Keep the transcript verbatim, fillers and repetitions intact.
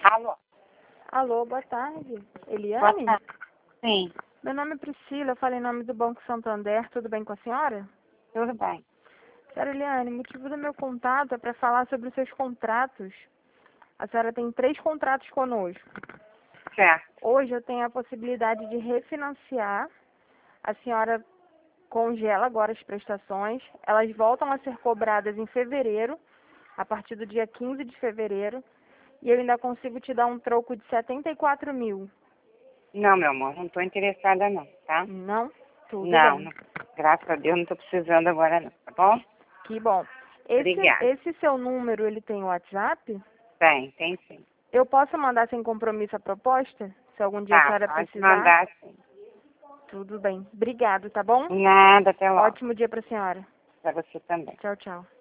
Alô? Alô, boa tarde. Boa Eliane? tarde. Sim, Meu nome é Priscila, eu falo em nome do Banco Santander, tudo bem com a senhora? tudo bem. Senhora Eliane, o motivo do meu contato é para falar sobre os seus contratos. A senhora tem três contratos conosco. Certo. Hoje eu tenho a possibilidade de refinanciar. A senhora congela agora as prestações. Elas voltam a ser cobradas em fevereiro, a partir do dia quinze de fevereiro. E eu ainda consigo te dar um troco de setenta e quatro mil. Não, meu amor, não estou interessada não, tá? Não? Tudo Não, bem. não, graças a Deus não estou precisando agora não, tá bom? Que bom. Esse, Obrigada. esse seu número, ele tem WhatsApp? Tem, tem sim. Eu posso mandar sem compromisso a proposta? Se algum dia a Tá, senhora pode precisar? mandar sim. Tudo bem. Obrigado, tá bom? Nada, até logo. Ótimo dia para a senhora. Para você também. Tchau, tchau.